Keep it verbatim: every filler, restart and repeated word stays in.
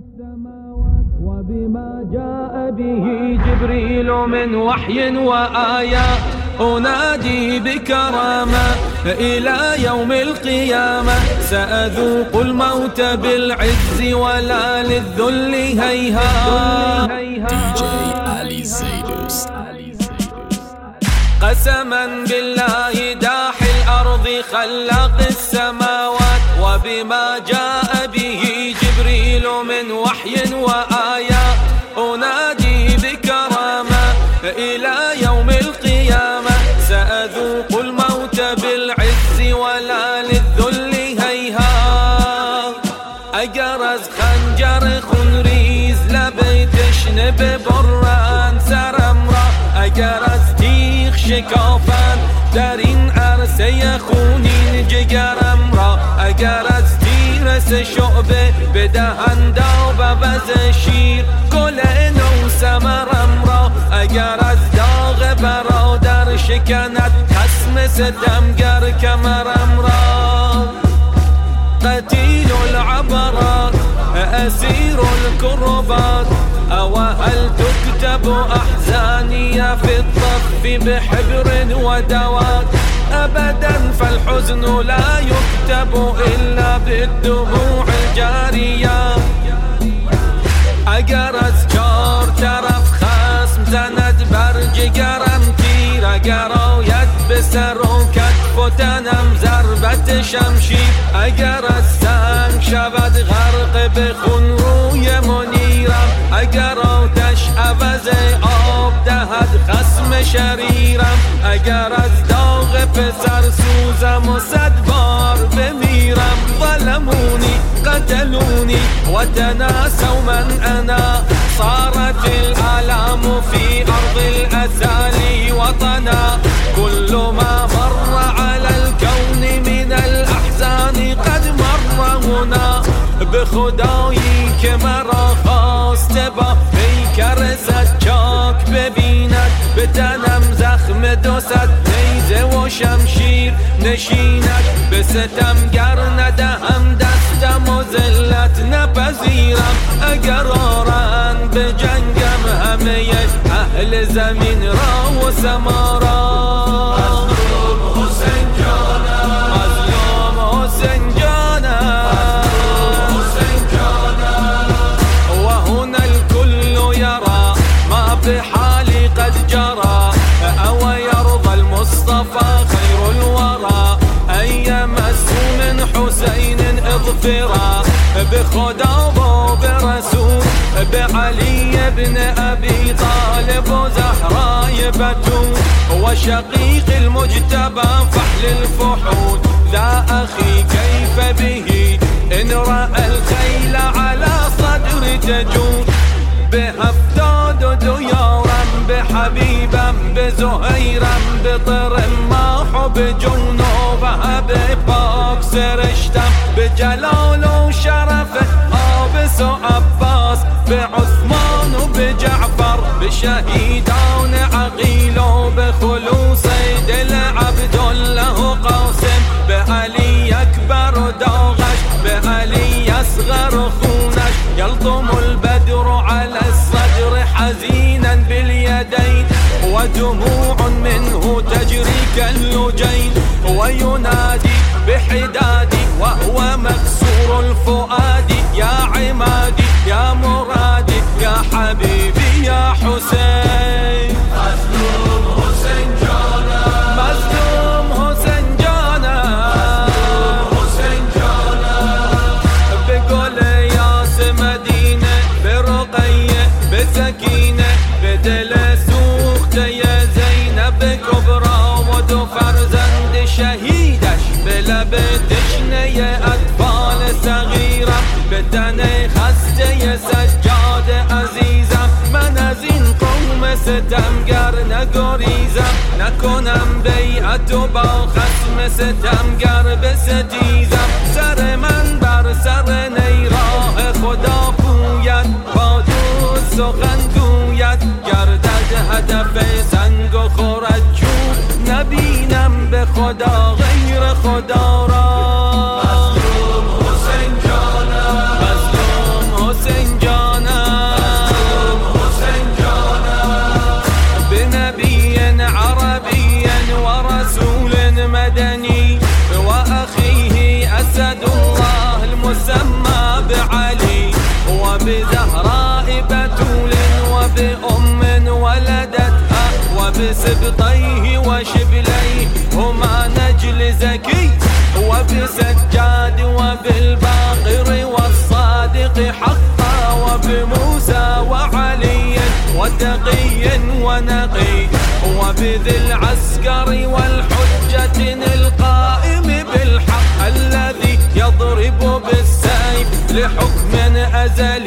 وبما جاء به جبريل من وحي وآيات أنادي بكرامة إلى يوم القيامة. سأذوق الموت بالعز ولا للذل هيهات. دي جي علي زيدوس. قسما بالله داحي الأرض خلاق السماوات وبما جاء به جبريل من وحي وآيات أنادي بكرامة إلى يوم القيامة. سأذوق الموت بالعز ولا للذل هيهات. أجرز خنجر خنريز لبيتش نببران سرمرا. أجرز تيخ شكافان دارين عرسي خونين جگرم را. أجرز تیرس شعبه بدهن داو بز شیر گل نو سمرم را. أجرز داغ برادر شکند خصم ستمگر کمرم را. قتيل العبرات أسير الكربات أو هل تكتب أحزاني في الطف بحبر ودوات. أبدا فالحزن لا يكتب إلا بالدموع الجارية. أجرز جار طرف خصم زند برجگرم تیر. اگر آید به سر و کتف و تنم ضربت شمشیر. اگر از سنگ شود غرق به خون روی منیرم. اگر آتش عوض آب دهد خصم شریرم. اگر از داغ پسر سوزم و صد بار بمیرم. ظلموني قتلوني وتناسوا من أنا. صارت الآلام في أرض الأسالي وطنا. كل ما مر على الكون من الأحزان قد مر هنا. بخدایی که مرا خواسته با پیکر زجاک ببیند. به تنم زخم دو صد نیزه و شمشیر نشیند. به ستمگر ندهم دستم و ذلت نپذیرم. اگر آرند به جنگم همه اهل زمین را و سما را. مظلوم حسین جانم، مظلوم حسین جانم، حسین جانم. وهنا الكل يرى ما بحالي قد جرى. أو يرضى المصطفى خير الورى أن يمس من حسين اظفرا. بخدا و برسول بعلي بن أبي طالب وزهراء بتول وشقيق المجتبى فحل الفحول. ذا أخي كيف به إن رأى الخيل على صدر تجول. بهفتاد ديارم بحبيبم بزهيرم بطرماح بجنوب بپاک سرشتم. بجلال و شرف آبس و عباس بعثمان و بجعفر بشهيدان عقيل و بخلوص دل عبدالله و قاسم. بعلي أكبر و داغش بعلي أصغر و خونش. يلطم البدر على الصدر حزينا باليدين ودموع منه تجري كاللجين. وينادي بحدادي وهو مكسور الفؤاد. يا عمادي يا مرادي يا حبيبي يا حسين. مظلوم حسين جانا، مظلوم حسين جانا، مظلوم حسين جانا. بقول ياس مدينة برقية بسكينة بدل سوخت يا زينب كبرى ودو فرزند شهيدش بلب تشنه اطفال صغيرة. بدن خسته سجاد عزیزم. من از این قوم ستمگر نگریزم. نکنم بیعت و با خصم ستمگر بستیزم. سر من بر سر نیراه خدا پوید. با دوست سخن گوید گردد هدف سنگ و خورد چوب. نبینم به خدا غیر خدا را. مظلوم حسین جانم، مظلوم حسین وبسبطيه وشبليه هما نجل زكي وبسجاد وبالباقر والصادق حقا وبموسى وعلي وتقي ونقي وبذي العسكر والحجة القائم بالحق الذي يضرب بالسيف لحكم أزلي